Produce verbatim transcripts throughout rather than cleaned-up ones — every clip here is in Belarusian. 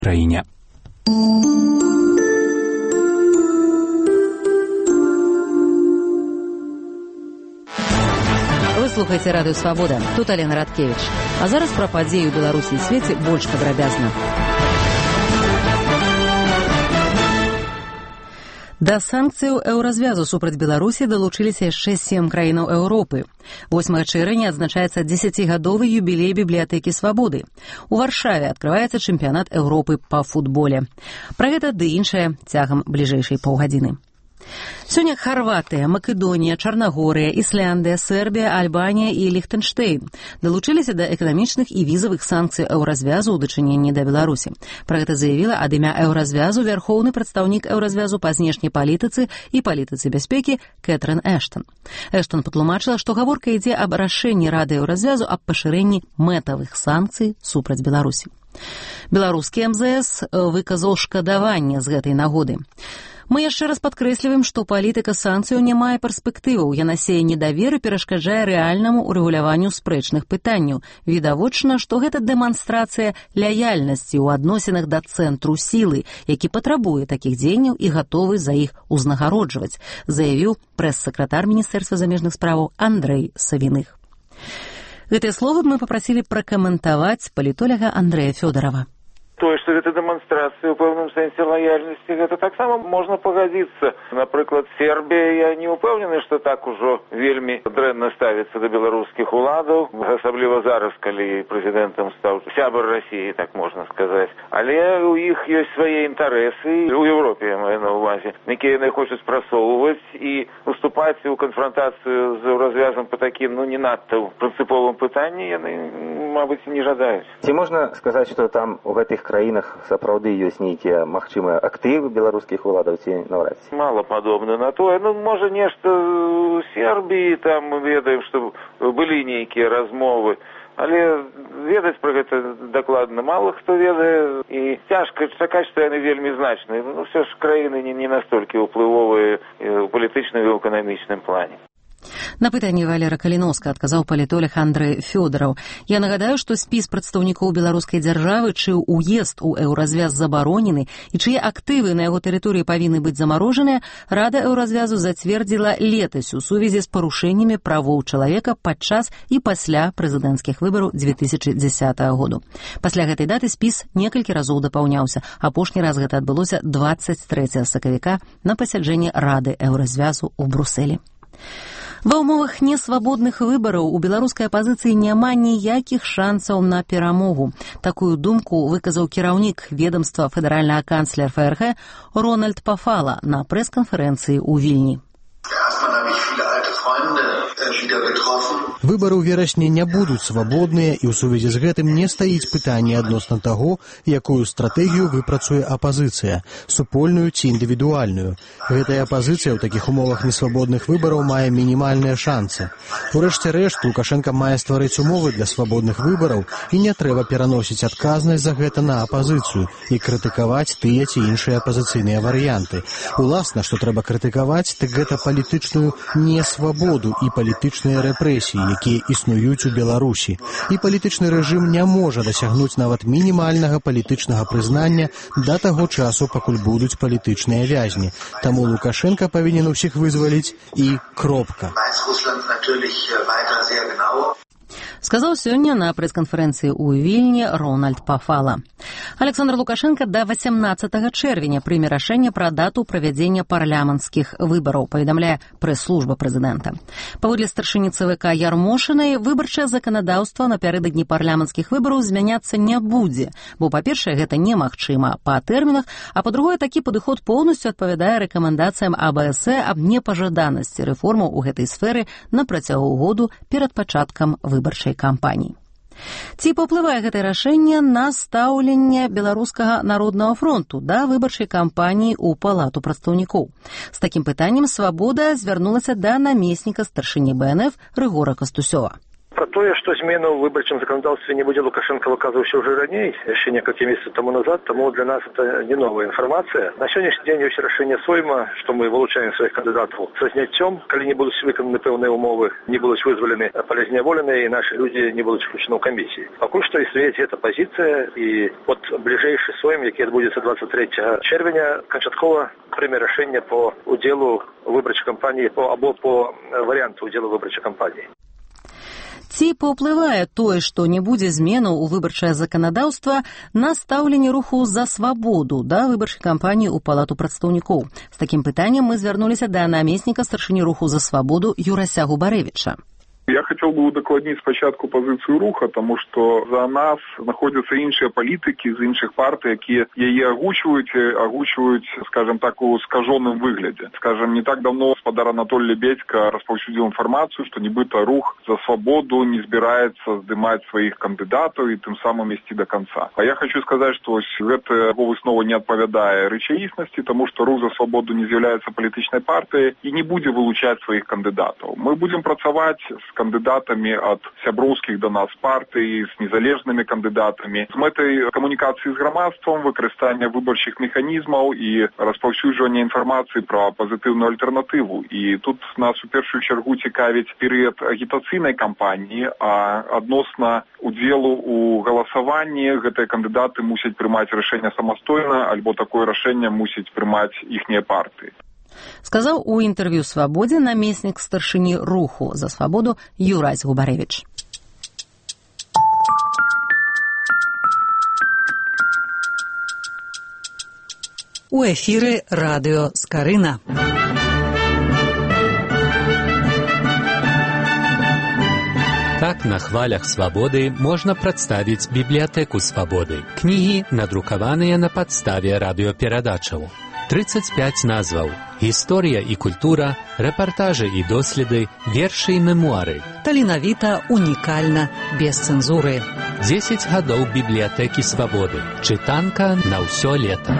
краіне. Вы слухаеце радыё «Свабода». Тут Алена Радкевіч. А зараз пра падзеі ў Беларусі і свеце больш падрабязна. Да санкцыяў еўразвязу супраць Беларусі далучыліся яшчэ сем краінаў Еўропы. восьмага чэрвеня адзначаецца дзесяцігадовы юбілей бібліятэкі Свабоды. У Варшаве адкрываецца чэмпіянат Еўропы па футболе. Пра гэта ды іншае цягам бліжэйшай паўгадзіны. Сёння Харватыя, Македонія, Чарнагорыя, Ісляндыя, Сербія, Альбанія і Ліхтэнштэйн далучыліся да эканамічных і візавых санкцый еўразвязу ў дачыненні да Беларусі. Пра гэта заявіла ад імя еўразвязу вярхоўны прадстаўнік еўразвязу па знешняй палітыцы і палітыцы бяспекі Кэтрын Эштон. Эштон патлумачыла, што гаворка ідзе аб рашэнні Рады еўразвязу аб пашырэнні мэтавых санкцый супраць Беларусі. Беларускі эм зэ эс выказаў шкадаванне з гэтай нагоды. Мы яшчэ раз падкрэсліваем, што палітыка санкцыяў не мае перспектываў, яна сее недавер і перашкаджае рэальнаму урэгуляванню спрэчных пытанняў. Відавочна, што гэта дэманстрацыя лаяльнасці ў адносінах да цэнтру сілы, які патрабуе такіх дзеянняў і гатовы за іх узнагароджваць, заявіў прэс-сакратар Міністэрства замежных справаў Андрэй Савіных. Гэтыя словы мы папрасілі пракаментаваць палітоляга Андрэя Фёдорова. Тое, што гэта дэманстрацыя ў пэўным сэнсе лаяльнасці, гэта таксама можна пагадзіцца. Напрыклад, Сербія, я не ўпэўнены, што так ужо вельмі дрэнна ставіцца да беларускіх уладаў, асабліва зараз, калі прэзідэнтам стаў сябар Расіі, так можна сказаць. Але ў іх ёсць свае інтарэсы, у Еўропе, я маю на ўвазе, якія яны хочуць прасоўваць, і уступаць у канфрантацыю з еўразвязам па такім, ну, не надта прынцыповым пытанні яны, мабыць, не жадаюць. Ці можна сказаць, што там у гэтых краінах сапраўды ёсць нейкія магчымыя актывы беларускіх уладаў ці наўрад ці? Мала падобна на тое. Ну, можа, нешта ў Сербіі, там мы ведаем, што былі нейкія размовы, але ведаць пра гэта дакладна мала хто ведае, і цяжка чакаць, што яны вельмі значныя. Ну, ўсё ж краіны не, не настолькі ўплывовыя ў палітычным і ў эканамічным плане. На пытанне Валера Каліноўска адказаў палітолог Андрэй Фёдораў. Я нагадаю, што спіс прадстаўнікоў беларускай дзяржавы, чый уезд у еўразвяз забаронены і чые актывы на яго тэрыторыі павінны быць замарожаныя, Рада еўразвязу зацвердзіла летась у сувязі з парушэннямі правоў чалавека падчас і пасля прэзідэнцкіх выбараў дзве тысячы дзесятага году. Пасля гэтай даты спіс некалькі разоў дапаўняўся. Апошні раз гэта адбылося дваццаць трэцяга сакавіка на пасяджэнні Рады еўразвязу ў Брусэлі. Ва ўмовах несвабодных выбараў у беларускай апазіцыі няма ніякіх шансаў на перамогу. Такую думку выказаў кіраўнік ведамства федэральнага канцлера эф эр гэ Рональд Пафала на прэс-канферэнцыі ў Вільні. Выбары ў верасні не будуць свабодныя, і ў сувязі з гэтым не стаіць пытанне адносна таго, якую стратэгію выпрацуе апазіцыя, супольную ці індывідуальную. Гэтая апазіцыя ў такіх умовах несвабодных выбараў мае мінімальныя шансы. Урэшце рэшт, Лукашенка мае стварыць умовы для свабодных выбараў, і не трэба пераносіць адказнасць за гэта на апазіцыю і крытыкаваць тыя ці іншыя апазіцыйныя варыянты. Уласна, што трэба крытыкаваць, так гэта палітычную несвабоду і палітычныя рэпрэсіі, якія існуюць у Беларусі. І палітычны рэжым не можа дасягнуць нават мінімальнага палітычнага прызнання да таго часу, пакуль будуць палітычныя вязні. Таму Лукашенка павінен усіх вызваліць і кропка. Сказаў сёння на прэс-канферэнцыі ў Вільні Рональд Пафала. Александр Лукашенко да васямнаццатага чэрвеня прыме рашэнне пра дату правядзення парламенцкіх выбараў, паведамляе прэс-служба прэзідэнта. Паводле старшыні цэ вэ ка Ярмошынай, выбарчае заканадаўства напярэдадні парламенцкіх выбараў змяняцца не будзе, бо, па-першае, гэта немагчыма па тэрмінах, а па-другое, такі падыход поўнасцю адпавядае рэкамендацыям а бэ эс э аб непажаданасці рэформаў у гэтай сферы на працягу году перад пачаткам выбарчай кампаніі. Ці паўплывае гэтае рашэнне на стаўленне Беларускага народнага фронту да выбарчай кампаніі ў палату прадстаўнікоў? З такім пытаннем «Свабода» звярнулася да намесніка старшыні бэ эн эф Рыгора Кастусёва. Про тое, што змену ў выбарчым заканадаўстве не будзе, Лукашенко выказваўся ўжо раней, яшчэ некалькі месяцаў таму назад, таму для нас это не новая інфармацыя. На сённяшні дзень ёсць рашэнне Сойма, што мы вылучаем сваіх кандыдатаў са зняццём, калі не будуць выкананы пэўныя умовы, не будуць вызвалены палезняволеныя і нашы людзі не будуць включены ў камісіі. Пакуль што існуе гэта пазіцыя, і от бліжэйшы Сойм, які адбудзецца двадцать третьего чэрвеня, канчаткова прыме рашэнне по удзелу выбарчай кампаніі по або по варыянту удзелу выбарчай кампаніі. Ці паўплывае тое, што не будзе зменаў у выбарчае заканадаўства на стаўленне руху за свабоду да выбарчай кампаніі ў палату прадстаўнікоў? З такім пытаннем мы звярнуліся да намесніка старшыні руху за свабоду Юрася Губарэвіча. Я хотел бы удакладніць спачатку пазіцыю руха, тому што за нас знаходзяцца іншыя палітыкі з іншых партый, якія яе агучваюць, агучваюць, скажем так, у скажоным выглядзе. Скажем, не так давно гаспадар Анатолий Лебедько распаўсюдзіў інфармацыю, што нібыта рух за свабоду не збіраецца здымаць сваіх кандыдатаў і тым самым ісці до конца. А я хочу сказаць, што гэта выснова не адпавядае рэчаіснасці, тому што рух за свабоду не з'яўляецца палітычнай партыяй і не будзе вылучаць сваіх кандыдатаў. Мы будзем працаваць з кандыдатамі ад сяброўскіх да нас партый, з незалежнымі кандыдатамі, з мэтай камунікацыі з грамадствам, выкарыстання выбарчых механізмаў і распаўсюджвання інфармацыі пра пазітыўную альтэрнатыву. І тут нас у першую чаргу цікавіць перыяд агітацыйнай кампаніі, а адносна удзелу ў галасаванні гэтыя кандыдаты мусяць прымаць рашэнне самастойна, альбо такое рашэнне мусяць прымаць іхнія партыі. Сказаў у інтэрв'ю «Свабодзе» намеснік старшыні руху за свабоду Юрась Губарэвіч. У эфіры радыё Скарына. Так на хвалях свабоды можна прадставіць бібліятэку свабоды. Кнігі, надрукаваныя на падставе радыёперадачаў. тридцать пять назваў. Гісторыя і культура, рэпартажы і доследы, вершы і мемуары. Таленавіта, унікальна, без цэнзуры. дзесяць гадоў бібліятэкі свабоды. Чытанка на ўсё лета.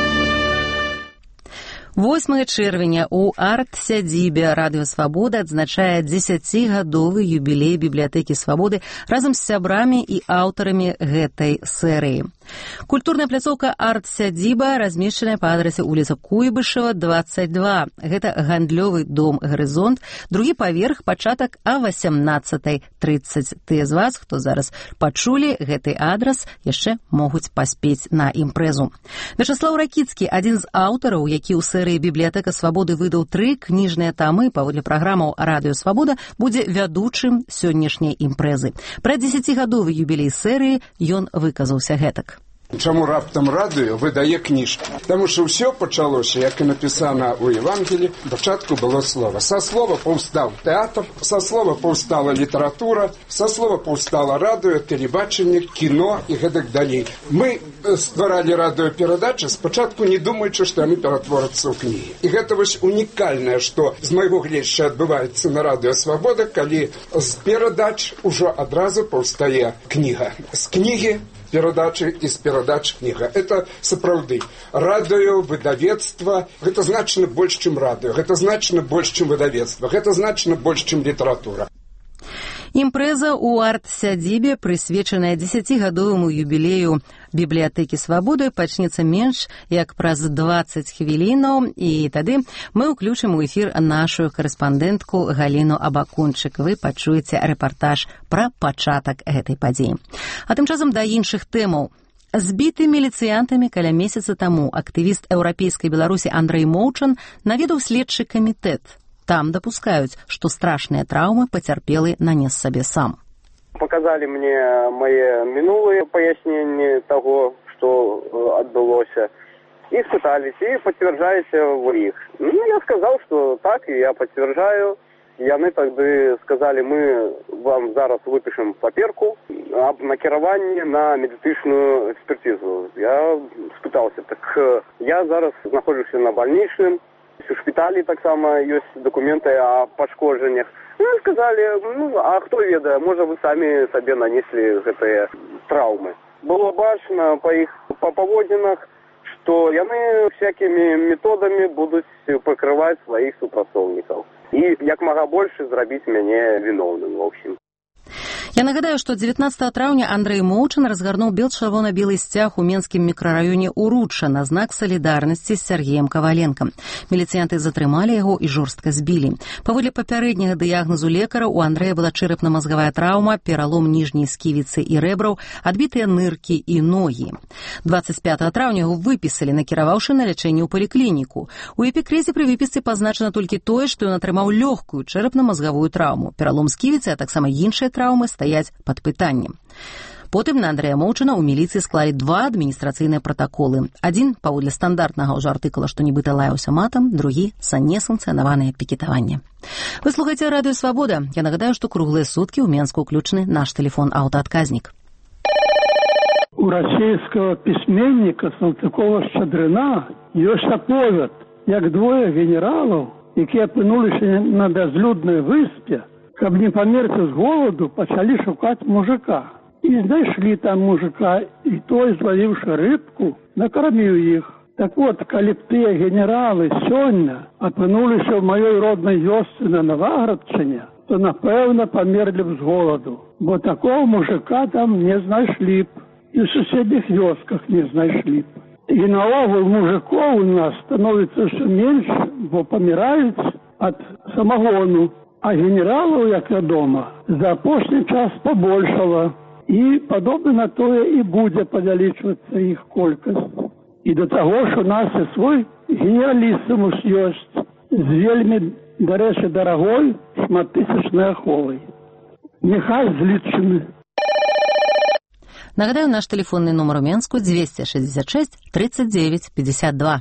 восьмага чэрвеня ў арт-сядзібе радыё «Свабода» адзначае дзесяцігадовы юбілей бібліятэкі свабоды разам з сябрамі і аўтарамі гэтай серыі. Культурная пляцоўка арт-сядзіба размешчаная па адрасе вуліца Куйбышева, двадцать два. Гэта гандлёвы дом «Гарызонт», другі паверх, пачатак а васямнаццатай трыццаць. Тыя з вас, хто зараз пачулі гэты адрас, яшчэ могуць паспець на імпрэзу. Вячаслаў Ракіцкі, адзін з аўтараў, які ў серыі «Бібліятэка свабоды» выдаў тры кніжныя тамы, паводле праграмаў «Радыё Свабода», будзе вядучым сённяшняй імпрэзы. Пра дзесяцігадовы юбілей серыі ён выказаўся гэтак. Чаму раптам радыё выдае кніжкі? Таму што ўсё пачалося, як і напісана ў Евангелі, пачатку было слова. Са слова паўстаў тэатр, са слова паўстала літаратура, са слова паўстала радыё, тэлебачанне, кіно і гэтак далей. Мы стваралі радыёперадачы спачатку не думаючы, што яны ператворацца ў кнігі. І гэта вось унікальнае, што з майго гледзяча адбываецца на радыё Свабода, калі з перадач ужо адразу паўстае кніга. З кнігі перадачы і з перадач кніга. Это сапраўды радыё, выдавецтва, гэта значна больш, чым радыё, гэта значна больш, чым выдавецтва, гэта значна больш, чым літаратура. Імпрэза ў арт-сядзібе, прысвечаная дзесяцігадоваму юбілею бібліятэкі свабоды, пачнецца менш як праз дваццаць хвілінаў, і тады мы ўключым у эфір нашу карэспандэнтку Галіну Абакунчык. Вы пачуеце рэпартаж пра пачатак гэтай падзеі. А тым часам да іншых тэмаў. Збіты міліцыянтамі каля месяца таму актывіст еўрапейскай Беларусі Андрэй Моўчан наведаў следчы камітэт. Там дапускаюць, што страшныя траўмы пацярпелы нанес сабе сам. Показали мне мои минулые пояснения того, что отбылося, и спытались, и подтверждаете вы их. Ну, я сказал, что так, и я подтверждаю. Яны тогда сказали, мы вам зараз выпишем паперку об накіраванні на медицинскую экспертизу. Я спытался, так я зараз знаходжуся на больничном, у шпіталі таксама ёсць дакументы о пашкоджаннях. Ну, сказали, ну, а хто ведае, можа вы самі сабе нанеслі гэтыя траўмы. Было бачна па іх па паводзінах, што яны всякімі методамі будуць пакрываць сваіх супрацоўнікаў. І як мага больш зрабіць мяне віноўным ва ўсім. Я нагадаю, што дзевятнаццатага траўня Андрэй Моўчан разгарнуў бел-чырвона-белы сцяг у менскім мікрараёне Уручча на знак салідарнасці з Сергеем Каваленкам. Міліцыянты затрымалі яго і жорстка збілі. Паводле папярэдняга дыягназу лекара у Андрэя была чэрапна-мазгавая траўма, пералом ніжняй сківіцы і рэбраў, адбітыя ныркі і ногі. дваццаць пятага траўня яго выпісалі, накіраваўшы на лячэнне ў паліклініку. У эпікрызе пры выпісцы пазначана толькі тое, што ён атрымаў лёгкую чэрапна-мазгавую траўму. Пералом сківіцы, а таксама іншыя траўмы стаяць пад пытаннем. Потым на Андрэя Моўчана ў міліцыі склалі два адміністрацыйныя пратаколы. Адзін паводле стандартнага ўжо артыкула, што нібыта лаяўся матам, другі за несанкцыянаванае пікетаванне. Вы слухаеце радыё Свабода. Я нагадаю, што круглыя суткі ў Менску ўключаны наш тэлефон-аўтаадказнік. У расійскага пісьменніка Салтыкова-Шчадрына ёсць аповед, як двое генералаў, якія апынуліся на бязлюднай выспе, каб не памерці з голаду, пачалі шукаць мужика. І знайшлі там мужика, і той, злавіўшы рыбку, накарміў іх. Так вот, калі б тыя генералы сёння апынуліся ў маёй роднай вёсцы на Наваградчыне, то, напэўна, памерлі б з голаду, бо такого мужика там не знайшлі б, і ў суседніх вёсках не знайшлі б. І наогул мужикоў у нас становіцца ўсё менш, бо паміраюць ад самагону. А генералаў, як вядома, за апошні час пабольшала. І падобна на тое і будзе павялічвацца іх колькасць. І да таго ж у нас і свой генераліссімус ёсць з вельмі, дарэчы, дарагой шматтысячнай аховай. Няхай злічаны. Нагадаю, наш тэлефонны нумар у Менску дзвесце шэсцьдзесят шэсць тридцать девять пятьдесят два.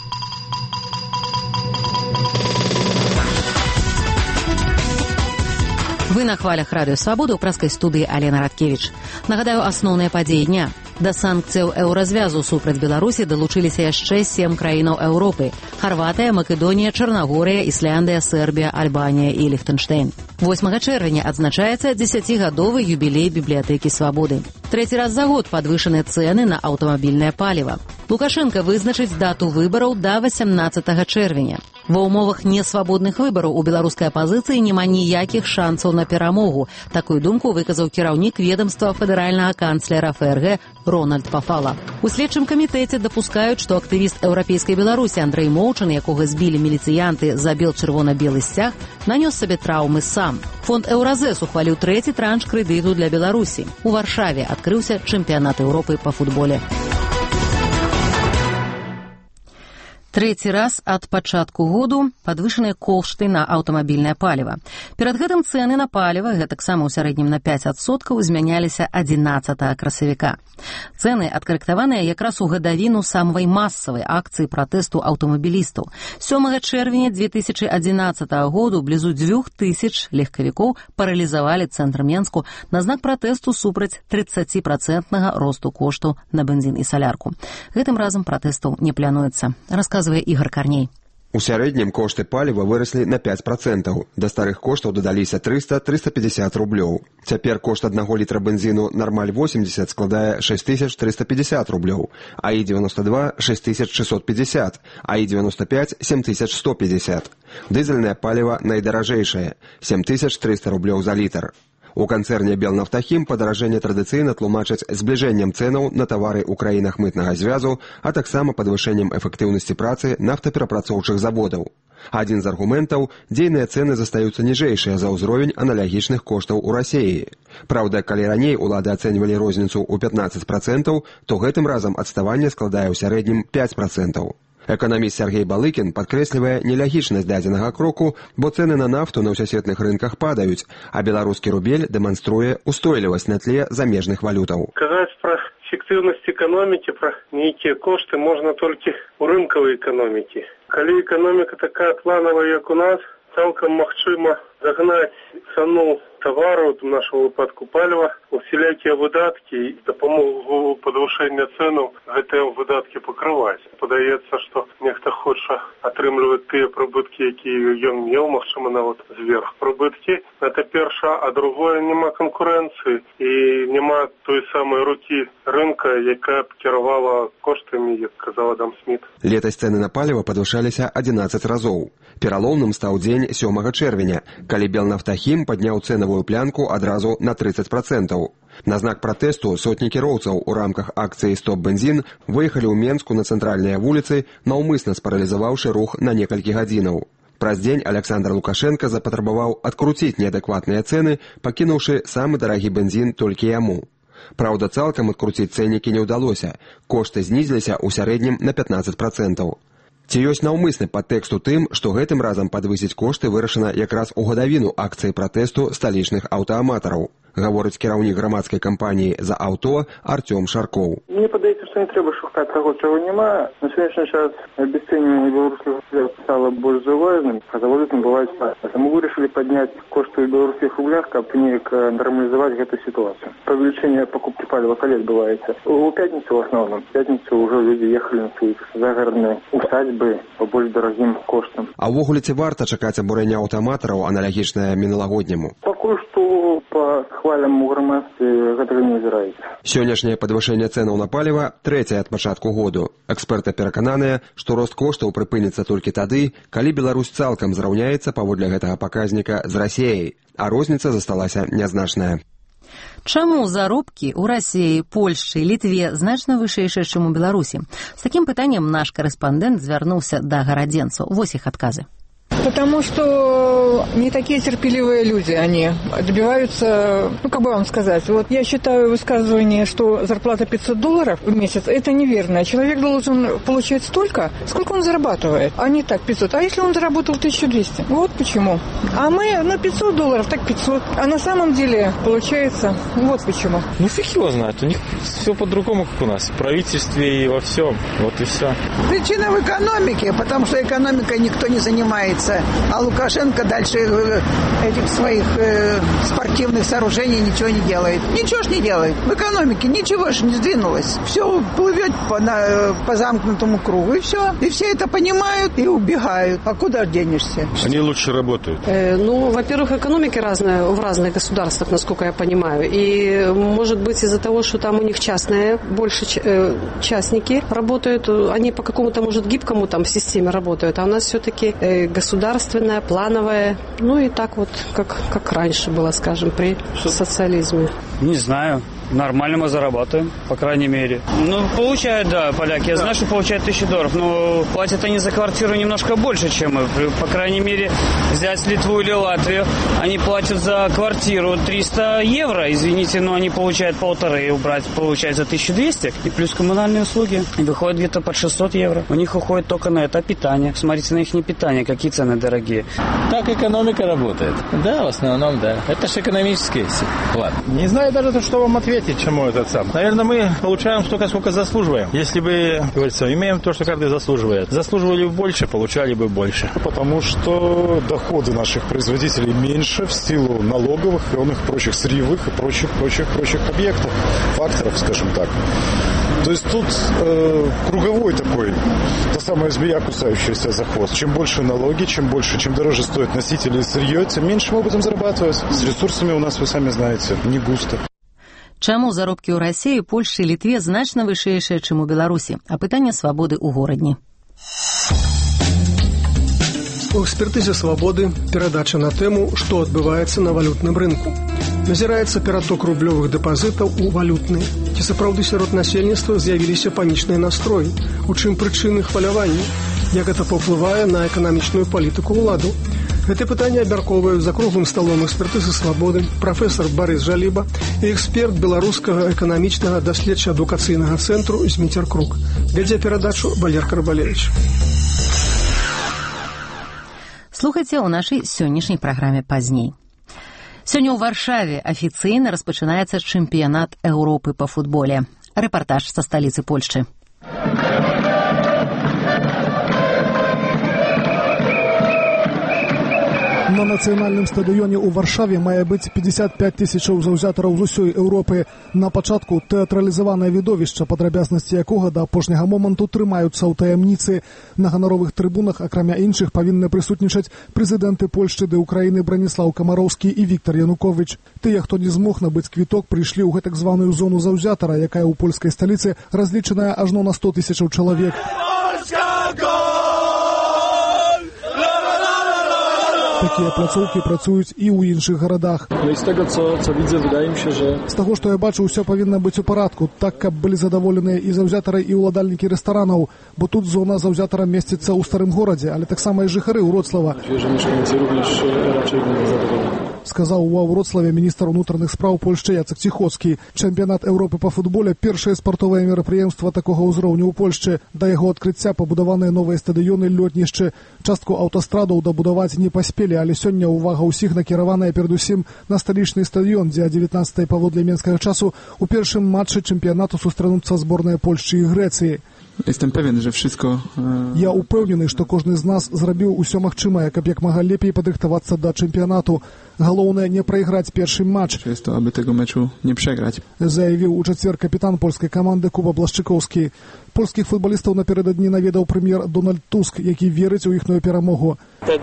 Вы на хвалях радыё Свабода ў праскай студыі Алена Радкевіч. Нагадаю, асноўныя падзеі дня. Да санкцыяў еўразвязу супраць Беларусі далучыліся яшчэ сем краінаў Еўропы: Харватыя, Македонія, Чарнагорыя, Ісляндыя, Сербія, Альбанія і Ліхтэнштэйн. восьмага чэрвеня адзначаецца дзесяцігадовы юбілей бібліятэкі Свабоды. Трэці раз за год падвышаны цэны на аўтамабільнае паліва. Лукашенка вызначыць дату выбараў да васямнаццатага чэрвеня. Ва ўмовах несвабодных выбараў у беларускай апазіцыі няма ніякіх шансаў на перамогу. Такую думку выказаў кіраўнік ведамства федэральнага канцлера ФРГ Рональд Пафала. У следчым камітэце дапускаюць, што актывіст еўрапейскай Беларусі Андрэй Моўчан, якога збілі міліцыянты за бел-чырвона-белы сцяг, нанёс сабе траўмы сам. Фонд Еўразэс ухваліў трэці транш крэдыту для Беларусі. У Варшаве адкрыўся чэмпіянат Еўропы па футболе. Трэці раз ад пачатку году падвышаныя кошты на аўтамабільнае паліва. Перад гэтым цэны на паліва, гэтаксама ў сярэднім на пяць адсоткаў, змяняліся адзінаццатага красавіка. Цэны адкарэктаваныя якраз у гадавіну самай масавай акцыі пратэсту аўтамабілістаў. сёмага чэрвеня две тысячы адзінаццатага году блізу дзвюх тысяч легкавікоў паралізавалі цэнтр Менску на знак пратэсту супраць трыццаціпрацэнтнага росту коштаў на бензін і салярку. Гэтым разам пратэстаў не плануецца, расказвае Ігор Карней. У сярэднім кошты паліва выраслі на пяць працэнтаў. Да старых коштаў дадаліся трыста - трыста пятьдесят рублёў. Цяпер кошт аднаго літра бензіну «Нормаль восемьдесят» складае шесть тысяч триста пятьдесят рублёў, а І девяносто два – шесть тысяч шестьсот пятьдесят, а І девяносто пять – семь тысяч сто пятьдесят. Дызельнае паліва найдаражэйшае – семь тысяч триста рублёў за літр. У канцэрне «Белнафтахім» падаражэнне традыцыйна тлумачаць збліжэннем цэнаў на тавары ў краінах мытнага звязу, а таксама падвышэннем эфектыўнасці працы нафтаперапрацоўчых заводаў. Адзін з аргументаў – дзейныя цэны застаюцца ніжэйшыя за ўзровень аналагічных коштаў у Расіі. Праўда, калі раней улады ацэньвалі розніцу ў пятнаццаць працэнтаў, то гэтым разам адставанне складае ў сярэднім пяць працэнтаў. Эканаміст Сергей Балыкін падкрэслівае нелягічнасць дадзенага кроку, бо цэны на нафту на ўсасветных рынках падаюць, а беларускі рубель дэманструе устойлівасць на тле замежных валютаў. Казаць пра эфектыўнасць эканомікі, пра нейкія кошты можна толькі ў рынкавай эканомікі. Калі эканоміка такая планавая, як у нас, цалкам магчыма загнаць цану тавару, в нашому випадку паліва, усілякія видатки і допомогу підвищення цінів гэтыя видатки покривати. Подається, що нехто хоче отримувати ті прибутки, які він мав, можливо, навіть зверх прибутки. Це перше, а друге, нема конкуренції і нема той самої руки ринка, яка б керувала коштами, як казав Адам Сміт. Летась цены на паліва падвышаліся адзінаццаць разоў. Пераломным стаў дзень сёмага чэрвеня, калі Белнафтахім падняў цэнавую плянку адразу на трыццаць працэнтаў. На знак пратэсту сотні кіроўцаў у рамках акцыі «Стоп бензін» выехалі ў Менску на цэнтральныя вуліцы, наўмысна спаралізаваўшы рух на некалькі гадзінаў. Праз дзень Александр Лукашенко запатрабаваў адкруціць неадэкватныя цэны, пакінуўшы самы дарагі бензін толькі яму. Праўда, цалкам адкруціць цэннікі не ўдалося. Кошты знізіліся ў сярэднім на пятнаццаць працэнтаў. Ці ёсць наўмысны падтэкст у тым, што гэтым разам падвысіць кошты вырашана якраз у гадавіну акцыі пратэсту сталічных аўтааматараў, гаворыць кіраўнік грамадскай кампаніі «За аўто» Артём Шаркоў. Мне падаецца, што не трэба шукаць таго, чаго няма. На сённяшні час абясцэньванне беларускіх рублёў стала больш заўважным, а заволітным бываюць пасты. Таму вырашылі падняць кошты ў беларускіх рублях, каб неяк нармалізаваць гэту сітуацыю. Павелічэнне пакупкі паліва калі адбываецца? У пятніцу ў асноўным. У пятніцу ўжо людзі ехалі на сваіх загарадныя усадьбы по больш дарагім коштам. А ўвогуле ці варта чакаць абурэння аўтаматараў, аналагічнае міналагодняму? Пакуль што па хвалям у грамадстве гэтага не назіраецца. Сённяшняе падвышэнне цэнаў на паліва трэцяе ад пачатку году. Эксперты перакананыя, што рост коштаў прыпыніцца толькі тады, калі Беларусь цалкам зраўняецца паводле гэтага паказніка з Расіяй, а розніца засталася нязначная. Чаму заробкі ў Расіі, Польшчы, Літве значна вышэйшыя, чым у Беларусі? З такім пытаннем наш карэспандэнт звярнуўся да гарадзенцаў. Вось іх адказы. Потому что не такие терпеливые люди, они добиваются, ну, как бы вам сказать, вот я считаю высказывание, что зарплата пятьсот долларов в месяц, это неверно. Человек должен получать столько, сколько он зарабатывает, а не так пятьсот. А если он заработал тысячу двести? Вот почему. А мы, ну, пятьсот долларов, так пятьсот. А на самом деле получается вот почему. Ну, фиг его знает, у них все по-другому, как у нас, в правительстве и во всем, вот и все. Причина в экономике, потому что экономикой никто не занимается. А Лукашенко дальше этих своих э, спортивных сооружений ничего не делает. Ничего ж не делает. В экономике ничего ж не сдвинулось. Все плывет по, на, по замкнутому кругу, и все. И все это понимают и убегают. А куда денешься? Они лучше работают. Э, ну, во-первых, экономика разная в разных государствах, насколько я понимаю. И, может быть, из-за того, что там у них частные, больше э, частники работают, они по какому-то, может, гибкому там системе работают. А у нас все-таки э, государство государственная, плановая, ну и так вот, как, как раньше было, скажем, при социализме. Не знаю. Нормально мы зарабатываем, по крайней мере. Ну, получают, да, поляки. Я знаю, что получают тысячу долларов, но платят они за квартиру немножко больше, чем мы. По крайней мере, взять Литву или Латвию, они платят за квартиру триста евро, извините, но они получают полторы, убрать, получается тысячу двести, и плюс коммунальные услуги. И выходит где-то под шестьсот евро. У них уходит только на это питание. Смотрите на их питание, какие цены дорогие. Так экономика работает. Да, в основном, да. Это же экономический вклад. Не знаю даже, что вам ответить. Чему этот сам? Наверное, мы получаем столько, сколько заслуживаем. Если бы, говорится, имеем то, что каждый заслуживает. Заслуживали бы больше, получали бы больше. Потому что доходы наших производителей меньше в силу налоговых и иных прочих сырьевых и прочих, прочих, прочих объектов, факторов, скажем так. То есть тут э, круговой такой, та самая змея, кусающаяся за хвост. Чем больше налоги, чем больше, чем дороже стоят носители и сырье, тем меньше мы будем зарабатывать. С ресурсами у нас, вы сами знаете, не густо. Чаму заробкі ў Расіі, Польшчы і Літве значна вышэйшыя, чым у Беларусі? А пытанне свабоды ў горадні. У экспертызе «Свабоды» перадача на тэму, што адбываецца на валютным рынку. Назіраецца ператок рублёвых дэпазітаў у валютны. Ці сапраўды сярод насельніцтва з'явіліся панічныя настроі? У чым прычыны хвалявання? Як гэта паўплывае на эканамічную палітыку ўладу? Гэта пытанне абмяркоўваюць за круглым сталом экспертызы «Свабоды» прафесар Барыс Жаліба і эксперт беларускага эканамічнага даследча-адукацыйнага цэнтру Зміцер Крук. Вядзе перадачу Валер Карбалевіч. Слухайце ў нашай сённяшняй праграме пазней. Сёння ў Варшаве афіцыйна распачынаецца чэмпіянат Еўропы па футболе. Рэпартаж са сталіцы Польшчы. На нацыянальным стадыёне ў Варшаве мае быць пятьдесят пять тысячаў заўзятараў з усёй Еўропы. На пачатку тэатралізаванае відовішча, падрабязнасці якога да апошняга моманту трымаюцца ў таямніцы. На ганаровых трыбунах, акрамя іншых, павінны прысутнічаць прэзідэнты Польшчы ды Украіны Браніслаў Камароўскі і Віктар Януковіч. Тыя, хто не змог набыць квіток, прыйшлі ў гэтак званую зону заўзятара, якая ў польскай сталіцы разлічаная ажно на сто тысячаў чалавек. Такія пляцоўкі працуюць і ў іншых гарадах. No i z tego, co, co widzę, wydaje mi się, że... З таго, што я бачу, ўсё павінна быць у парадку, так, каб былі задаволеныя і заўзятары, і ўладальнікі рэстаранаў, бо тут зона заўзятара месціцца ў старым горадзе, але таксама і жыхары Вроцлава. Że mieszkańcy również raczej będą zadowoleni. Сказаў ва Вроцлаве міністр унутраных спраў Польшчы Яцек Ціхоцкі. Чэмпіянат Еўропы па футболе – першае спартовае мерапрыемства такога ўзроўню ў Польшчы. Да яго адкрыцця пабудаваныя новыя стадыёны, лётнішчы. Частку аўтастрадаў дабудаваць не паспелі, але сёння ўвага ўсіх накіраваная перадусім на сталічны стадыён, дзе дзевятнаццатай паводле менскага часу у першым матчы чэмпіянату сустрэнуцца зборныя Польшчы і Грэцыі. Jestem pewien, że wszystko... Я упэўнены, што кожны з нас зрабіў усё магчымае, каб як мага лепей падрыхтавацца да чэмпіянату. Галоўнае не прайграць першы матч. Jest to, aby tego meczu nie przegrać. Заявіў у чацвер капітан польскай каманды Куба Блашчыкоўскі. Польскіх футбалістаў наперададні наведаў прэм'ер Дональд Туск, які верыць у іхную перамогу.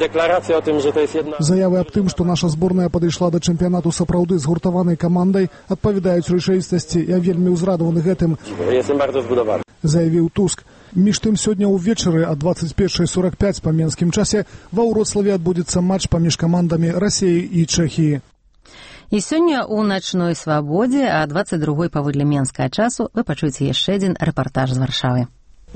Заявы аб тым, што наша зборная падышла да чэмпіянату сапраўды згуртаванай камандай, адпавядаюць рэчаіснасці. Я вельмі ўзрадаваны гэтым. Заявіў Туск. Між тым, сёння ўвечары ад дваццаць першай сорак пяць па менскім часе ва Вроцлаве адбудзецца матч паміж камандамі Расіі і Чэхіі. І сёння ў начной свабодзе а дваццаць другой паводле менскага часу вы пачуеце яшчэ адзін рэпартаж з Варшавы.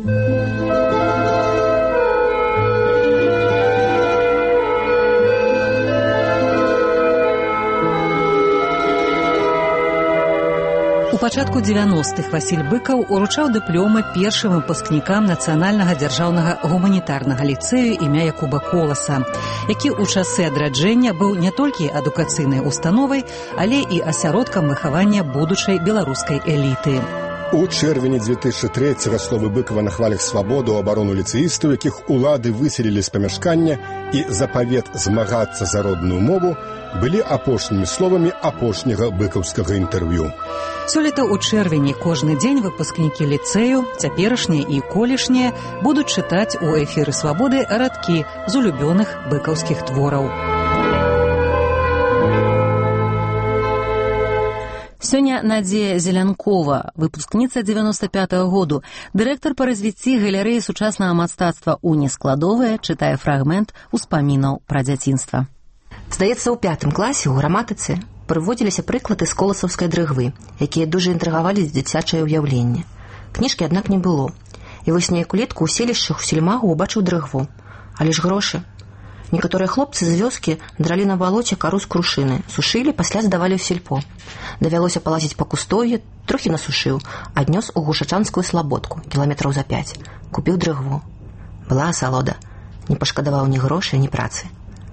У пачатку дзевяностых Васіль Быкаў уручаў дыпломы першым выпускнікам Нацыянальнага дзяржаўнага гуманітарнага ліцэю імя Якуба Коласа, які ў часы адраджэння быў не толькі адукацыйнай установай, але і асяродкам выхавання будучай беларускай эліты. У чэрвені дзве тысячы трэцяга словы Быкава на хвалях свабоды ў абарону ліцэістаў, якіх улады выселілі з памяшкання, і запавет змагацца за родную мову былі апошнімі словамі апошняга быкаўскага інтэрв'ю. Сёлета ў чэрвені кожны дзень выпускнікі ліцэю, цяперашнія і колішнія, будуць чытаць у эфіры свабоды радкі з улюбёных быкаўскіх твораў. Сёння Надзея Зелянкова, выпускніца девяносто пятого году, дырэктар па развіцці галерэі сучаснага мастацтва «Уні складовая», чытае фрагмент успамінаў пра дзяцінства. Здаецца, у пятым класе ў граматыцы прыводзіліся прыклады з коласаўскай дрыгвы, якія дужа інтрыгавалі дзіцячае ўяўленне. Кніжкі, аднак, не было. І вось нейку летку ў селішчах у сельмагу ўбачыў дрыгву. Але ж грошы. Некаторыя хлопцы з вёскі дралі на балоце кару з крушыны, сушылі, пасля здавалі ў сельпо. Давялося палазіць па кустове, трохі насушыў, аднёс у гушачанскую слабодку, кіламетраў за пяць. Купіў дрыгву. Была асалода. Не пашкадаваў ні грошай, ні працы.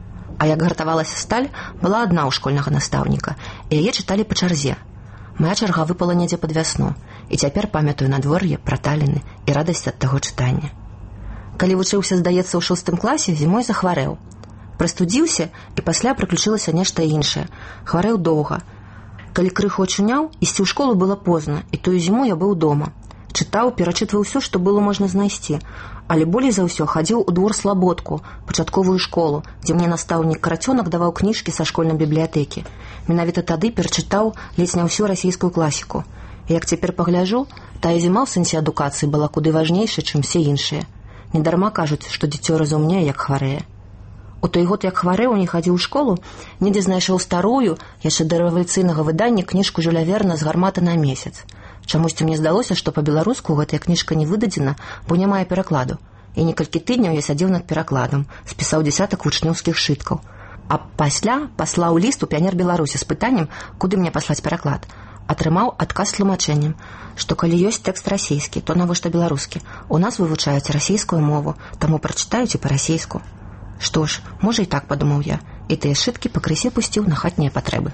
А як гартавалася сталь, была адна ў школьнага настаўніка, і яе чыталі па чарзе. Мая чарга выпала недзе пад вясну, і цяпер памятаю надвор'е, праталіны і радасць ад таго чытання. Калі вучыўся, здаецца, у шостым класе, зімой захварэў. Прастудзіўся, і пасля прыключылася нешта іншае. Хварэў доўга. Калі крыху ачуняў, ісці ў школу было позна, і тую зіму я быў дома. Чытаў, перачытваў усё, што было можна знайсці. Але болей за ўсё хадзіў у двор слабодку, пачатковую школу, дзе мне настаўнік Карацёнак даваў кніжкі са школьнай бібліятэкі. Менавіта тады перачытаў ледзь не ўсю расійскую класіку. І як цяпер пагляджу, тая зіма ў сэнсе адукацыі была куды важнейшай, чым все іншыя. Недарма кажуць, што дзіцё разумнее, як хварэе. У той год, як хварэў, не хадзіў у школу, недзе знайшоў старую, яшчэ да рэвалюцыйнага выдання кніжку Жюля Верна «З гарматы на месяц». Чамусьці мне здалося, што па-беларуску гэтая кніжка не выдадзена, бо не мае перакладу. І некалькі тыдняў я сядзеў над перакладам, спісаў дзясятак вучнёўскіх шыткаў. А пасля паслаў ліст у Піянер Беларусі з пытаннем, куды мне паслаць пераклад. Атрымаў адказ з тлумачэннем, што калі ёсць тэкст расійскі, то навошта беларускі? У нас вывучаюць расійскую мову, таму прачытаюць і па-расійску. Што ж, можа і так, падумаў я, і тыя шыткі пакрысе пусціў на хатнія патрэбы.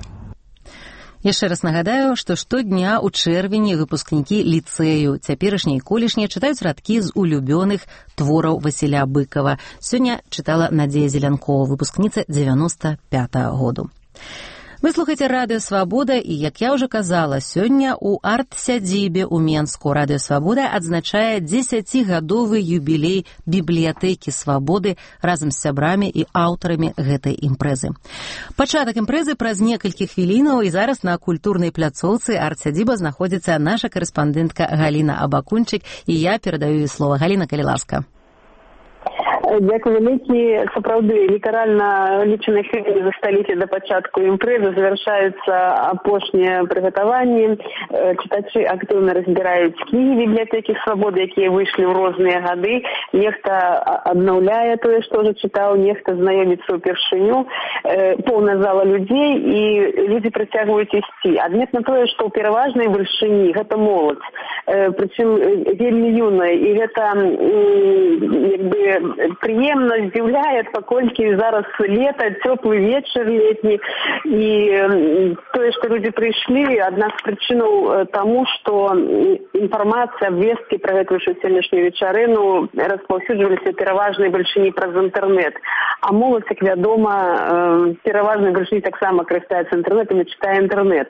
Яшчэ раз нагадаю, што штодня ў чэрвені выпускнікі ліцэю, цяперашнія і колішнія, чытаюць радкі з улюбёных твораў Васіля Быкава. Сёння чытала Надзея Зелянкова, выпускніца девяносто пятого году. Вы слухаеце радыё «Свабода» і, як я ўжо казала, сёння ў арт-сядзібе ў Менску радыё «Свабода» адзначае дзесяцігадовы юбілей бібліятэкі «Свабоды» разам з сябрамі і аўтарамі гэтай імпрэзы. Пачатак імпрэзы праз некалькі хвілінаў, і зараз на культурнай пляцоўцы арт-сядзіба знаходзіцца наша карэспандэнтка Галіна Абакунчык, і я перадаю ёй слова. Галіна, калі ласка. Дякую вялікі. Сапраўды, літаральна лічаныя хвіліны засталіся да пачатку імпрэзы, завяршаюцца апошнія прыгатаванні. Чытачы актыўна разбіраюць кнігі бібліятэкі свабоды, якія выйшлі ў розныя гады. Нехта аднаўляе тое, што ўжо чытаў, нехта знаёміцца ўпершыню. Поўная зала людзей, і людзі працягваюць ісці. Адметна тое, што ў пераважнай большыні гэта моладзь. Прычым вельмі юная, і гэта як бы прыемна здзіўляе, паколькі зараз лета, цёплы вечар летні, і тое, што людзі прыйшлі, адна з прычынаў таму, што інфармацыя, абвесткі пра гэтую сённяшнюю вечарыну распаўсюджваліся пераважнай большыні праз інтэрнэт. А моладзь, як вядома, пераважнай большыні таксама карыстаецца інтэрнэтам і чытае інтэрнэт.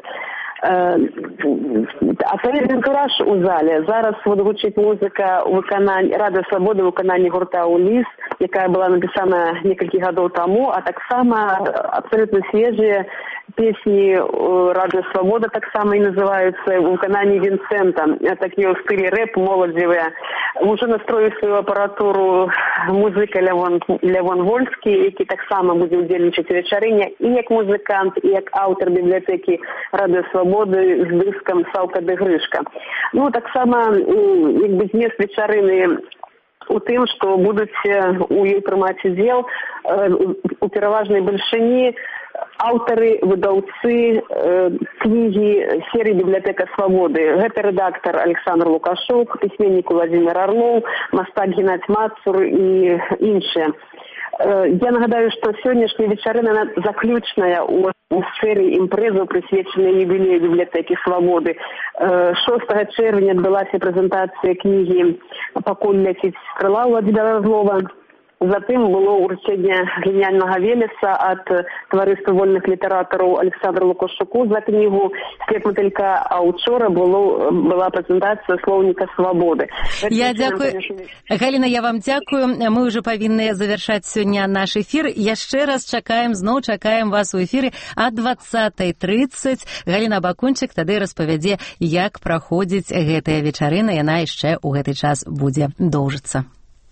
Абсалютны антураж у зале. Зараз гучыць музыка ў выкананні Радыё Свабода, ў выкананні гурта «Уліс», якая была напісана некалькі гадоў таму, а таксама абсалютна свежыя песні Радыё Свабода таксама і называюцца ў выкананні Вінсента. Такія ў стылі рэп моладзевыя. Уже настроіў сваю апаратуру музыка Лявон, Лявон Вольскі, які таксама будзе ўдзельнічаць у вечарыне і як музыкант, і як аўтар бібліятэкі Радыё Свабода з дыскам «Саўка ды Грышка». Ну, таксама, як бы, змест вечарыны у тым, што будуць у ёй прымаць удзел у пераважнай большыні аўтары, выдаўцы кнігі серыі «Бібліятэка свабоды». Гэта рэдактар Александр Лукашук, пісьменнік Владимир Орлов, мастак Геннадзь Мацур і іншыя. Я нагадаю, што сённяшняя вечарына заключная ў сферы імпрэзаў, прысвечанай юбілею бібліятэкі свабоды. шостага чэрвеня адбылася прэзентацыя кнігі «Пакуль ляціць стрыла» Владимира Орлова. Затым было ўручэнне геніяльнага велеса ад таварыства вольных літаратараў Александру Лукашуку за кнігу «Слеп матылька», а ўчора было, была прэзентацыя слоўніка свабоды. Я дзякую. Галіна, я вам дзякую. Мы ўжо павінны завяршаць сёння наш эфір. Яшчэ раз чакаем, зноў чакаем вас у эфіры а дваццатай трыццаць. Галіна Бакунчык тады распавядзе, як праходзіць гэтая вечарына. Яна яшчэ ў гэты час будзе доўжыцца.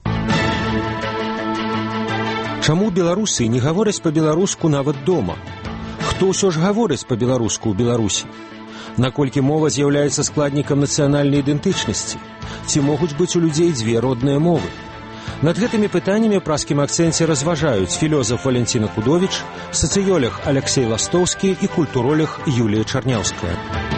Чаму беларусы не гавораць па-беларуску нават дома? Хто ўсё ж гаворыць па-беларуску ў Беларусі? Наколькі мова з'яўляецца складнікам нацыянальнай ідэнтычнасці? Ці могуць быць у людзей дзве родныя мовы? Над гэтымі пытаннямі ў праскім акцэнце разважаюць філёзаф Валентина Кудовіч, сацыёлог Алексей Ластоўскі і культуролог Юлія Чарняўская.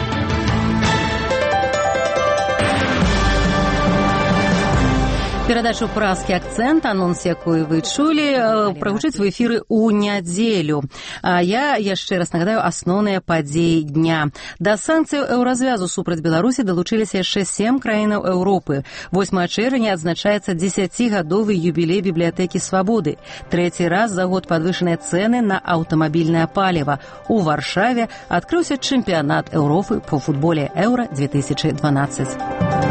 Перадачу «Праскі акцэнт», анонс якой вы чулі, прагучыць у эфіры ў нядзелю. А я яшчэ раз нагадаю асноўныя падзеі дня. Да санкцыяў еўразвязу супраць Беларусі далучыліся яшчэ сем краінаў Еўропы. восьмага чэрвеня адзначаецца дзесяцігадовы юбілей бібліятэкі свабоды. Трэці раз за год падвышаныя цэны на аўтамабільнае паліва. У Варшаве адкрыўся чэмпіянат Еўропы па футболе Еўра две тысячы дванаццаць.